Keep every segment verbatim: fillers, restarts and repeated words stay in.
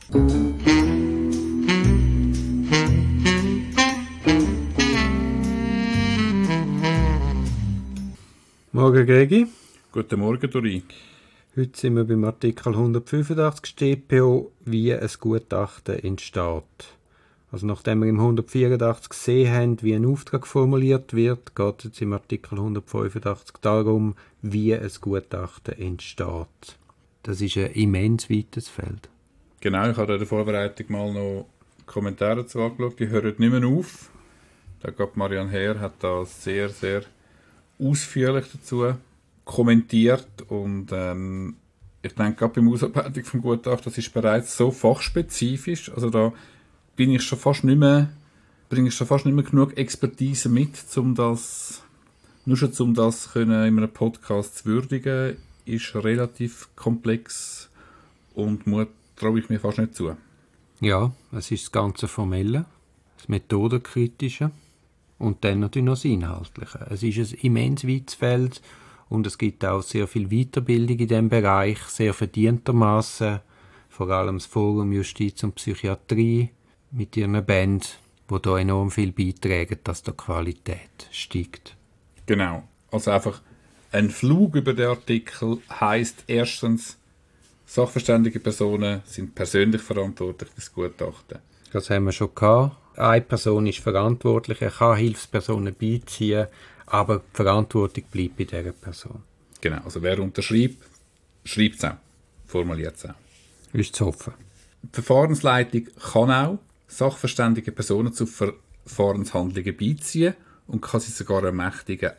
Morgen, Gregi. Guten Morgen, Dori. Heute sind wir beim Artikel hundertfünfundachtzig S t p O, wie ein Gutachten entsteht. Also nachdem wir im hundertvierundachtzig gesehen haben, wie ein Auftrag formuliert wird, geht es jetzt im Artikel hundertfünfundachtzig darum, wie ein Gutachten entsteht. Das ist ein immens weites Feld. Genau, ich habe in der Vorbereitung mal noch Kommentare dazu angeschaut, die hören nicht mehr auf. Da geht Marianne Herr, hat da sehr, sehr ausführlich dazu kommentiert und ähm, ich denke, gerade beim Ausarbeitung vom Gutachten, das ist bereits so fachspezifisch, also da bin ich schon fast nicht mehr, bringe ich schon fast nicht mehr genug Expertise mit, um das, nur schon um das können in einem Podcast zu würdigen, ist relativ komplex und Mut traue ich mir fast nicht zu. Ja, es ist das ganze Formelle, das Methodenkritische und dann natürlich noch das Inhaltliche. Es ist ein immens weites Feld und es gibt auch sehr viel Weiterbildung in diesem Bereich, sehr verdientermaßen, vor allem das Forum Justiz und Psychiatrie mit ihren Band, die da enorm viel beitragen, dass die Qualität steigt. Genau, also einfach ein Flug über den Artikel heisst erstens, sachverständige Personen sind persönlich verantwortlich für das Gutachten. Das haben wir schon gehabt. Eine Person ist verantwortlich, er kann Hilfspersonen beiziehen, aber die Verantwortung bleibt bei dieser Person. Genau, also wer unterschreibt, schreibt es auch, formuliert es auch. Ist zu hoffen. Die Verfahrensleitung kann auch sachverständige Personen zu Verfahrenshandlungen beiziehen und kann sie sogar ermächtigen,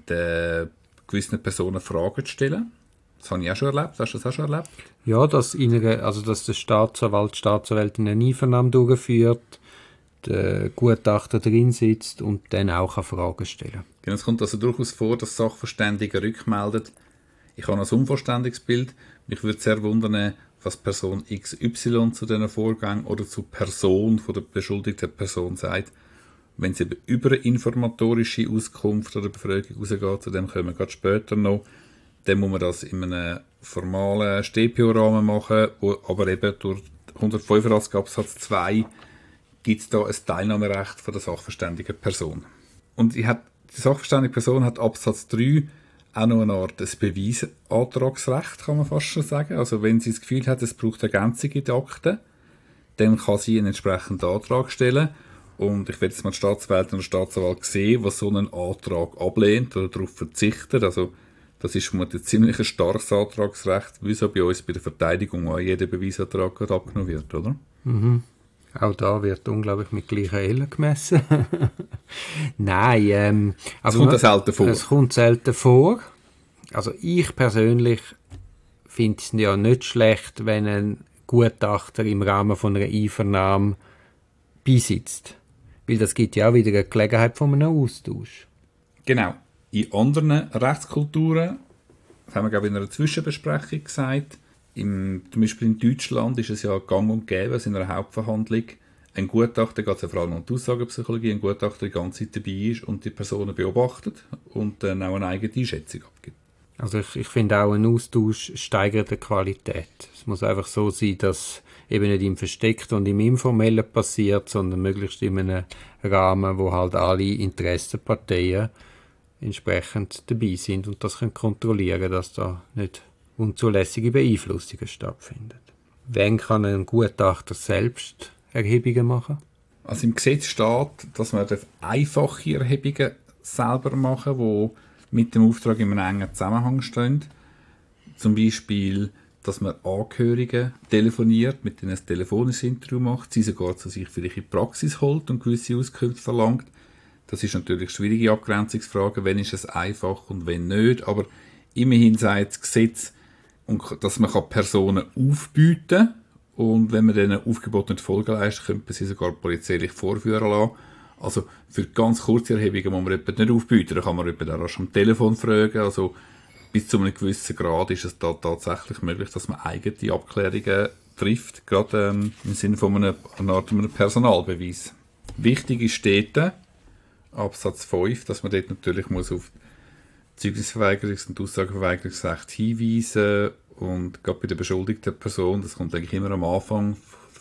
den gewissen Personen Fragen zu stellen. Das habe ich auch schon erlebt. Hast du das auch schon erlebt? Ja, dass, in einer, also dass der Staatsanwalt, die Staatsanwältin eine Einvernahme durchführt, der Gutachter drin sitzt und dann auch Fragen stellen kann. Genau, es kommt also durchaus vor, dass Sachverständige rückmelden, ich habe ein unvollständiges Bild, mich würde sehr wundern, was Person X Y zu diesen Vorgängen oder zur Person von der beschuldigten Person sagt. Wenn sie über eine informatorische Auskunft oder Befragung rausgeht, zu dem kommen wir gerade später noch, dann muss man das in einem formalen S t p O-Rahmen machen, wo aber eben durch hundertfünfundachtzig Absatz zwei gibt es da ein Teilnahmerecht von der sachverständigen Person. Und ich hab, die sachverständige Person hat Absatz drei auch noch eine Art ein Beweisantragsrecht, kann man fast schon sagen. Also wenn sie das Gefühl hat, es braucht Ergänzung in den Akten, dann kann sie einen entsprechenden Antrag stellen. Und ich werde jetzt mal die Staatsanwältin oder Staatsanwalt sehen, was so einen Antrag ablehnt oder darauf verzichtet. Also das ist vermutlich ein ziemlich starkes Antragsrecht, wie so bei uns bei der Verteidigung auch jeder Beweisantrag gerade abgenommen wird, oder? Mhm. Auch da wird unglaublich mit gleichen Ellen gemessen. Nein, ähm... Es kommt das selten vor. Es kommt selten vor. Also ich persönlich finde es ja nicht schlecht, wenn ein Gutachter im Rahmen von einer Einvernahme beisitzt. Weil das gibt ja auch wieder eine Gelegenheit von einem Austausch. Genau. In anderen Rechtskulturen, das haben wir glaube ich in einer Zwischenbesprechung gesagt, Im, zum Beispiel in Deutschland ist es ja gang und gäbe, dass in einer Hauptverhandlung ein Gutachter, geht es ja vor allem um die Aussagenpsychologie, ein Gutachter die ganze Zeit dabei ist und die Personen beobachtet und dann auch eine eigene Einschätzung abgibt. Also ich, ich finde auch, ein Austausch steigert die Qualität. Es muss einfach so sein, dass eben nicht im Versteckten und im Informellen passiert, sondern möglichst in einem Rahmen, wo halt alle Interessenparteien entsprechend dabei sind und das können kontrollieren, dass da nicht unzulässige Beeinflussungen stattfinden. Wann kann ein Gutachter selbst Erhebungen machen? Also im Gesetz steht, dass man einfache Erhebungen selber machen darf, die mit dem Auftrag in einem engen Zusammenhang stehen. Zum Beispiel, dass man Angehörige telefoniert, mit denen ein telefonisches Interview macht, sie sogar zu sich vielleicht in die Praxis holt und gewisse Auskünfte verlangt. Das ist natürlich eine schwierige Abgrenzungsfrage, wenn ist es einfach und wenn nicht, aber immerhin sagt das Gesetz, dass man Personen aufbieten kann und wenn man diesen Aufgebot nicht Folge leistet, könnte man sie sogar polizeilich vorführen lassen. Also für ganz kurze Erhebungen muss man jemanden nicht aufbieten, da kann man jemanden auch schon am Telefon fragen, also bis zu einem gewissen Grad ist es da tatsächlich möglich, dass man eigene Abklärungen trifft, gerade ähm, im Sinne von einer, einer Art einem Personalbeweis. Wichtig ist dort, Absatz fünf, dass man dort natürlich muss auf Zeugnisverweigerungs- und Aussageverweigerungsrecht hinweisen und gerade bei der beschuldigten Person, das kommt eigentlich immer am Anfang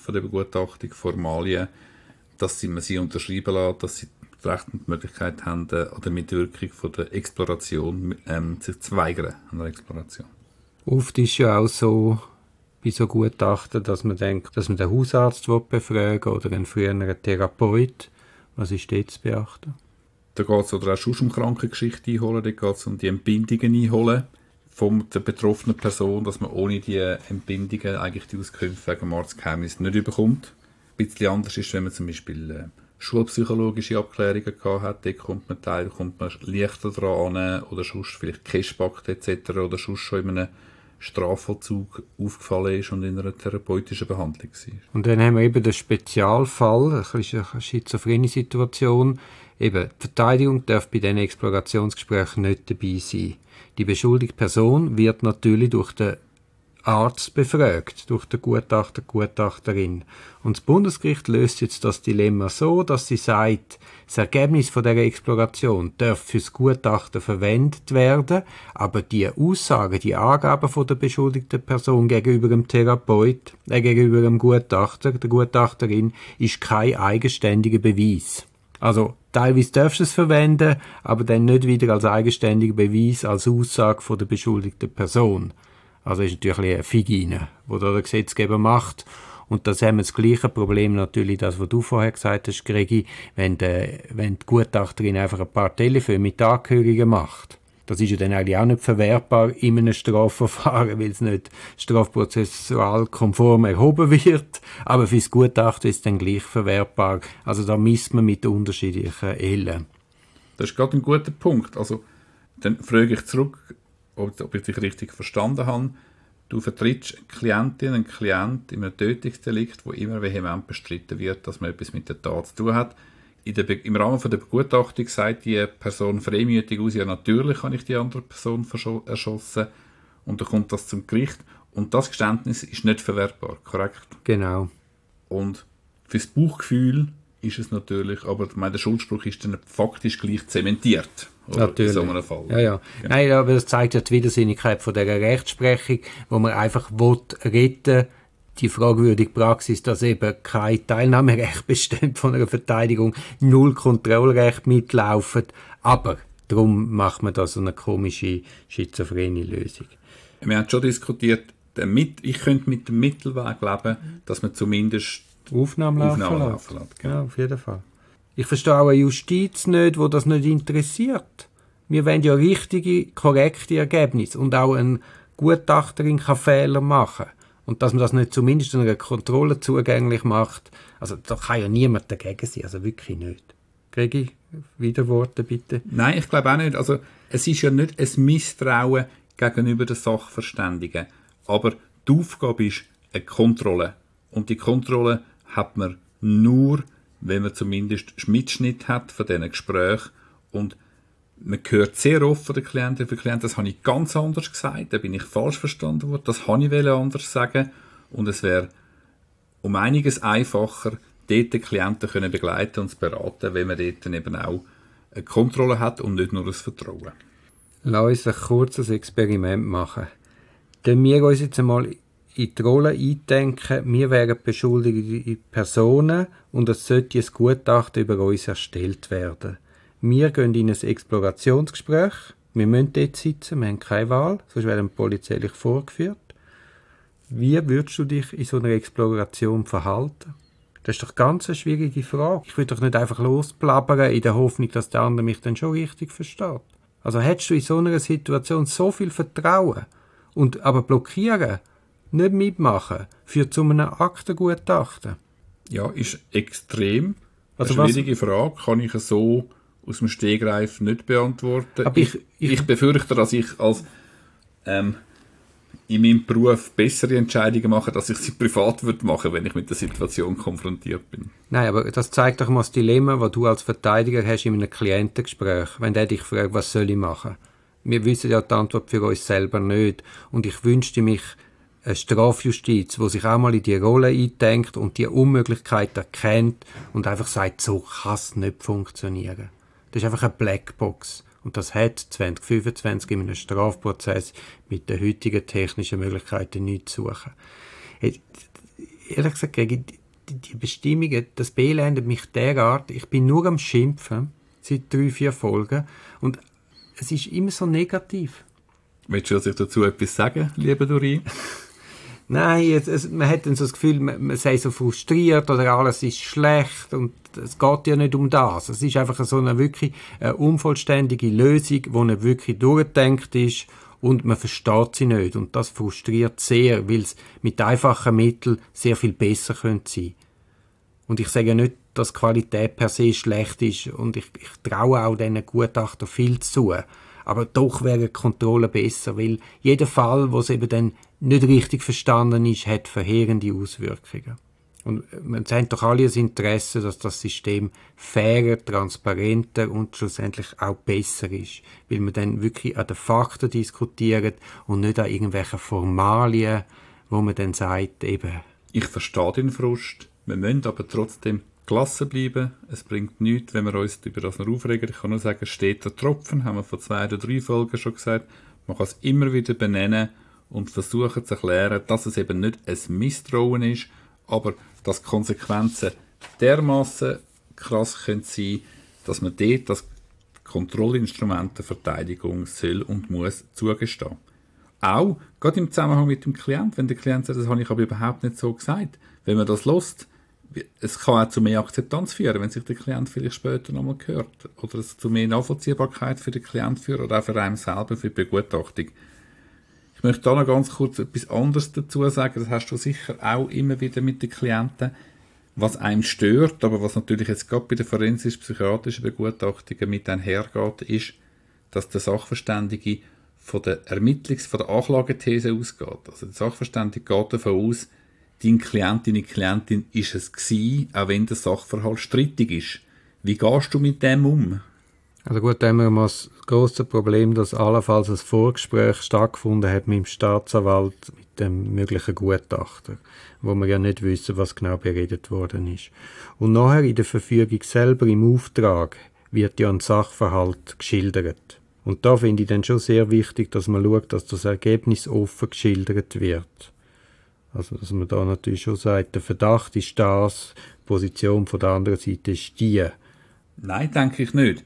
von der Begutachtung Formalien, dass sie, man sie unterschreiben lässt, dass sie das Recht und die Möglichkeit haben, äh, oder mit der Wirkung von der Exploration ähm, sich zu weigern an der Exploration. Oft ist ja auch so, bei so Gutachten, dass man denkt, dass man den Hausarzt befragen will oder einen früheren Therapeut. Was ist dort zu beachten? Da geht es oder auch schon um Krankengeschichte einholen, da geht es um die Entbindungen einholen von der betroffenen Person, dass man ohne die Entbindungen eigentlich die Auskünfte wegen dem Arztgeheimnis nicht bekommt. Ein bisschen anders ist, wenn man zum Beispiel äh, schulpsychologische Abklärungen gehabt hat, da kommt man teil, kommt man leichter dran an, oder sonst vielleicht Käsepakt et cetera oder sonst schon in einem Strafvollzug aufgefallen ist und in einer therapeutischen Behandlung war. Und dann haben wir eben den Spezialfall, eine schizophrene Situation. Eben, die Verteidigung darf bei diesen Explorationsgesprächen nicht dabei sein. Die beschuldigte Person wird natürlich durch den Arzt befragt, durch den Gutachter, Gutachterin. Und das Bundesgericht löst jetzt das Dilemma so, dass sie sagt, das Ergebnis von dieser Exploration darf für das Gutachten verwendet werden, aber die Aussagen, die Angaben von der beschuldigten Person gegenüber dem Therapeut, äh, gegenüber dem Gutachter, der Gutachterin, ist kein eigenständiger Beweis. Also teilweise darfst du es verwenden, aber dann nicht wieder als eigenständiger Beweis, als Aussage von der beschuldigten Person. Also ist natürlich eine Figine, die da der Gesetzgeber macht. Und das haben wir das gleiche Problem natürlich, das, was du vorher gesagt hast, Gregi, wenn, de, wenn die Gutachterin einfach ein paar Telefone mit Angehörigen macht. Das ist ja dann eigentlich auch nicht verwertbar in einem Strafverfahren, weil es nicht strafprozessual konform erhoben wird. Aber für das Gutachten ist es dann gleich verwertbar. Also da misst man mit unterschiedlichen Ellen. Das ist gerade ein guter Punkt. Also dann frage ich zurück, ob, ob ich dich richtig verstanden habe. Du vertrittst eine Klientin, einen Klient in einem Tötungsdelikt, wo immer vehement bestritten wird, dass man etwas mit der Tat zu tun hat. In der Be- Im Rahmen von der Begutachtung sagt die Person freimütig aus, ja natürlich habe ich die andere Person verscho- erschossen. Und dann kommt das zum Gericht. Und das Geständnis ist nicht verwertbar, korrekt? Genau. Und fürs Bauchgefühl ist es natürlich, aber ich meine, der Schuldspruch ist dann faktisch gleich zementiert. Oder? Natürlich. In so einem Fall. Ja, ja. Ja. Nein, aber das zeigt ja die Widersinnigkeit von dieser Rechtsprechung, wo man einfach will retten, die fragwürdige Praxis, dass eben kein Teilnahmerecht besteht von einer Verteidigung, null Kontrollrecht mitlaufen, aber darum macht man da so eine komische, schizophrene Lösung. Wir haben schon diskutiert, ich könnte mit dem Mittelweg leben, dass man zumindest Aufnahmen laufen Aufnahmen lässt. laufen lässt. Genau. Ja, auf jeden Fall. Ich verstehe auch eine Justiz nicht, wo das nicht interessiert. Wir wollen ja richtige, korrekte Ergebnisse und auch ein Gutachterin kann Fehler machen. Und dass man das nicht zumindest einer Kontrolle zugänglich macht, also da kann ja niemand dagegen sein, also wirklich nicht. Gregi, Widerworte bitte. Nein, ich glaube auch nicht. Also, es ist ja nicht ein Misstrauen gegenüber den Sachverständigen, aber die Aufgabe ist eine Kontrolle. Und die Kontrolle hat man nur, wenn man zumindest Mitschnitt hat von diesen Gesprächen. Und man hört sehr oft von den Klienten, für Klienten, das habe ich ganz anders gesagt, da bin ich falsch verstanden worden, das habe ich anders sagen. Und es wäre um einiges einfacher, dort die Klienten können begleiten und beraten, wenn man dort eben auch eine Kontrolle hat und nicht nur ein Vertrauen. Lass uns ein kurzes Experiment machen. Dann wir uns jetzt einmal in die Rolle eindenken, wir wären beschuldigte Personen und es sollte ein Gutachten über uns erstellt werden. Wir gehen in ein Explorationsgespräch, wir müssen dort sitzen, wir haben keine Wahl, sonst werden wir polizeilich vorgeführt. Wie würdest du dich in so einer Exploration verhalten? Das ist doch ganz eine schwierige Frage. Ich würde doch nicht einfach losplappern in der Hoffnung, dass der andere mich dann schon richtig versteht. Also hättest du in so einer Situation so viel Vertrauen und aber blockieren, nicht mitmachen, führt zu einem Aktengutachten? Ja, ist extrem. Also eine schwierige was? Frage, kann ich so aus dem Stegreif nicht beantworten. Aber ich, ich, ich befürchte, dass ich als ähm, in meinem Beruf bessere Entscheidungen mache, als ich sie privat würde machen, wenn ich mit der Situation konfrontiert bin. Nein, aber das zeigt doch mal das Dilemma, das du als Verteidiger hast in einem Klientengespräch, wenn der dich fragt, was soll ich machen? Wir wissen ja die Antwort für uns selber nicht. Und ich wünschte mich eine Strafjustiz, die sich auch mal in die Rolle eindenkt und die Unmöglichkeit erkennt und einfach sagt, so kann es nicht funktionieren. Das ist einfach eine Blackbox. Und das hat zwanzig fünfundzwanzig in einem Strafprozess mit den heutigen technischen Möglichkeiten nichts zu suchen. ehrlich gesagt, gegen die, die, die Bestimmungen, das beelendet mich derart. Ich bin nur am Schimpfen seit drei, vier Folgen und es ist immer so negativ. Willst du sich dazu etwas sagen, lieber Dori? Nein, es, es, man hat dann so das Gefühl, man, man sei so frustriert oder alles ist schlecht und es geht ja nicht um das. Es ist einfach so eine wirklich eine unvollständige Lösung, die nicht wirklich durchgedacht ist und man versteht sie nicht. Und das frustriert sehr, weil es mit einfachen Mitteln sehr viel besser könnte sein. Und ich sage nicht, dass die Qualität per se schlecht ist und ich, ich traue auch diesen Gutachtern viel zu. Aber doch wäre die Kontrolle besser, weil jeder Fall, wo es eben dann nicht richtig verstanden ist, hat verheerende Auswirkungen. Und wir haben doch alle das Interesse, dass das System fairer, transparenter und schlussendlich auch besser ist. Weil man dann wirklich an den Fakten diskutiert und nicht an irgendwelchen Formalien, wo man dann sagt, eben... Ich verstehe den Frust, wir müssen aber trotzdem gelassen bleiben. Es bringt nichts, wenn wir uns über das noch aufregen. Ich kann nur sagen, steht der Tropfen, haben wir vor zwei oder drei Folgen schon gesagt. Man kann es immer wieder benennen und versuchen zu erklären, dass es eben nicht ein Misstrauen ist, aber dass die Konsequenzen dermassen krass können sein, dass man dort das Kontrollinstrument der Verteidigung soll und muss zugestehen. Auch, gerade im Zusammenhang mit dem Klient, wenn der Klient sagt, das habe ich aber überhaupt nicht so gesagt. Wenn man das lässt, es kann auch zu mehr Akzeptanz führen, wenn sich der Klient vielleicht später nochmal hört. Oder es zu mehr Nachvollziehbarkeit für den Klient führt oder auch für einen selber, für die Begutachtung. Ich möchte da noch ganz kurz etwas anderes dazu sagen. Das hast du sicher auch immer wieder mit den Klienten. Was einem stört, aber was natürlich jetzt gerade bei den forensisch-psychiatrischen Begutachtungen mit einhergeht, ist, dass der Sachverständige von der Ermittlungs-, von der Anklagethese ausgeht. Also der Sachverständige geht davon aus, dein Klient, deine Klientin ist es gewesen, auch wenn der Sachverhalt strittig ist. Wie gehst du mit dem um? Also gut, da haben wir mal das grosse Problem, dass allenfalls ein Vorgespräch stattgefunden hat mit dem Staatsanwalt, mit dem möglichen Gutachter, wo wir ja nicht wissen, was genau beredet worden ist. Und nachher in der Verfügung selber im Auftrag wird ja ein Sachverhalt geschildert. Und da finde ich dann schon sehr wichtig, dass man schaut, dass das Ergebnis offen geschildert wird. Also, dass man da natürlich schon sagt, der Verdacht ist das, die Position von der anderen Seite ist die. Nein, denke ich nicht.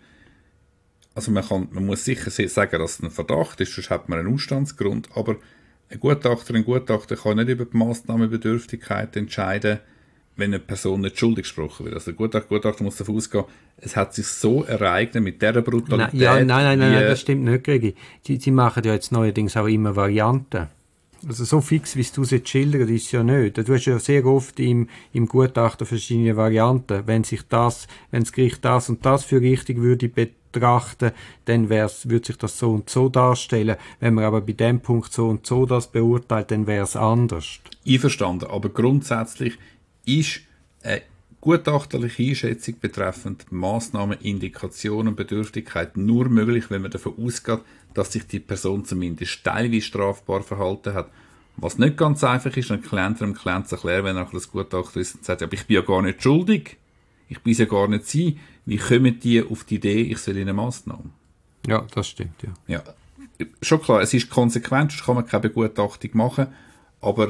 Also man, kann, man muss sicher sagen, dass es ein Verdacht ist, sonst hat man einen Ausstandsgrund. Aber ein Gutachter, ein Gutachter kann nicht über die Massnahmenbedürftigkeit entscheiden, wenn eine Person nicht schuldig gesprochen wird. Also der Gutachter, Gutachter muss davon ausgehen, es hat sich so ereignet mit dieser Brutalität. Nein, ja, nein, nein, nein, nein, das stimmt nicht, Gregi. Sie, sie machen ja jetzt neuerdings auch immer Varianten. Also so fix, wie du es jetzt schilderst, ist es ja nicht. Du hast ja sehr oft im, im Gutachten verschiedene Varianten. Wenn sich das, wenn das Gericht das und das für richtig würde betrachten, dann wär's, würde sich das so und so darstellen. Wenn man aber bei dem Punkt so und so das beurteilt, dann wäre es anders. Einverstanden, aber grundsätzlich ist eine gutachterliche Einschätzung betreffend Massnahmen, Indikationen und Bedürftigkeit nur möglich, wenn man davon ausgeht, dass sich die Person zumindest teilweise strafbar verhalten hat. Was nicht ganz einfach ist, einem Klienten dem Klienten zu erklären, wenn nachher das Gutachter ist und sagt, aber ich bin ja gar nicht schuldig, ich bin ja gar nicht sie, wie kommen die auf die Idee, ich soll eine Massnahme? Ja, das stimmt, ja. Ja, schon klar, es ist konsequent, sonst kann man keine Begutachtung machen, aber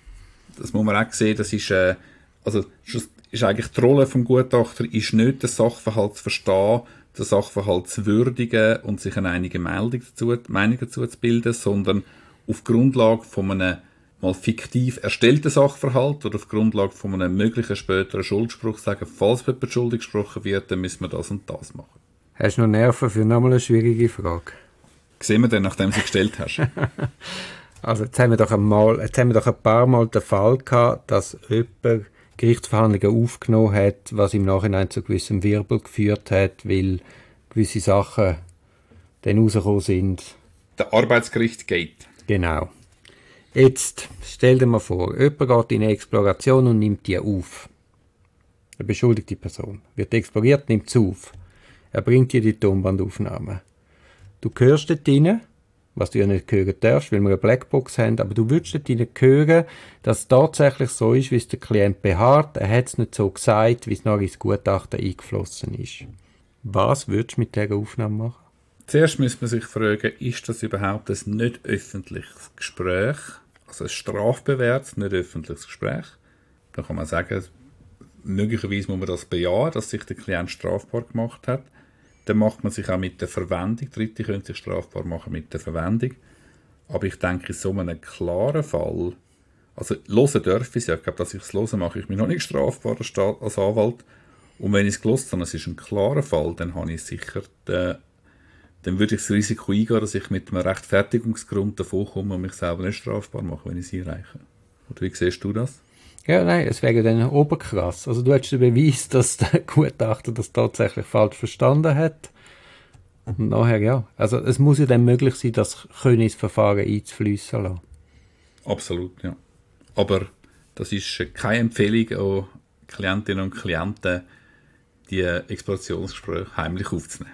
das muss man auch sehen, das ist, äh, also, ist eigentlich die Rolle des Gutachters ist nicht, den Sachverhalt zu verstehen, den Sachverhalt zu würdigen und sich eine einige Meldung dazu, Meinung dazu zu bilden, sondern auf Grundlage von einem mal fiktiv erstellten Sachverhalt oder auf Grundlage von einem möglichen späteren Schuldspruch sagen, falls jemand schuldig gesprochen wird, dann müssen wir das und das machen. Hast du noch Nerven für nochmal eine schwierige Frage? Sehen wir dann, nachdem du sie gestellt hast. Also jetzt haben wir doch einmal, jetzt haben wir doch ein paar Mal den Fall gehabt, dass jemand Gerichtsverhandlungen aufgenommen hat, was im Nachhinein zu gewissem Wirbel geführt hat, weil gewisse Sachen dann rausgekommen sind. Der Arbeitsgericht geht. Genau. Jetzt stell dir mal vor, jemand geht in eine Exploration und nimmt die auf. Eine beschuldigte Person wird exploriert, nimmt sie auf. Er bringt dir die Tonbandaufnahme. Du hörst dort rein, was du ja nicht hören darfst, weil wir eine Blackbox haben, aber du würdest dort rein hören, dass es tatsächlich so ist, wie es der Klient beharrt. Er hat es nicht so gesagt, wie es nachher ins Gutachten eingeflossen ist. Was würdest du mit dieser Aufnahme machen? Zuerst muss man sich fragen, ist das überhaupt ein nicht öffentliches Gespräch, also ein strafbewährtes, nicht öffentliches Gespräch? Dann kann man sagen, möglicherweise muss man das bejahen, dass sich der Klient strafbar gemacht hat. Dann macht man sich auch mit der Verwendung, Dritte können sich strafbar machen mit der Verwendung. Aber ich denke, in so einem klaren Fall, also hören darf ich es ja, ich glaube, dass ich es höre, mache ich mich noch nicht strafbar als Anwalt. Und wenn ich es gehört habe, es ist ein klarer Fall, dann habe ich sicher den, dann würde ich das Risiko eingehen, dass ich mit einem Rechtfertigungsgrund davon komme und mich selber nicht strafbar mache, wenn ich es einreiche. Oder wie siehst du das? Ja, nein, es wäre dann oberkrass. Also du hättest den Beweis, dass der Gutachter das tatsächlich falsch verstanden hat. Und nachher, ja. Also es muss ja dann möglich sein, das können ins Verfahren einzufließen lassen. Absolut, ja. Aber das ist keine Empfehlung an Klientinnen und Klienten, die Explorationsgespräche heimlich aufzunehmen.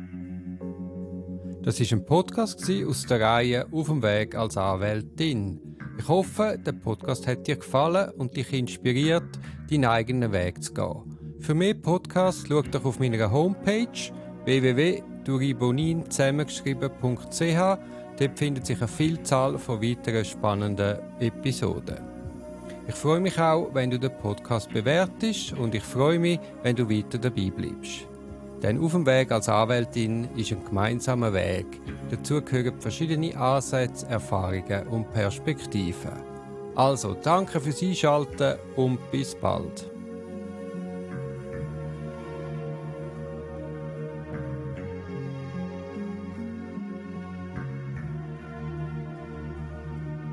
Das war ein Podcast aus der Reihe «Auf dem Weg als Anwältin». Ich hoffe, der Podcast hat dir gefallen und dich inspiriert, deinen eigenen Weg zu gehen. Für mehr Podcasts schau doch auf meiner Homepage w w w punkt duribonin zusammengeschrieben punkt c h. Dort findet sich eine Vielzahl von weiteren spannenden Episoden. Ich freue mich auch, wenn du den Podcast bewertest und ich freue mich, wenn du weiter dabei bleibst. Denn auf dem Weg als Anwältin ist ein gemeinsamer Weg. Dazu gehören verschiedene Ansätze, Erfahrungen und Perspektiven. Also, danke fürs Einschalten und bis bald.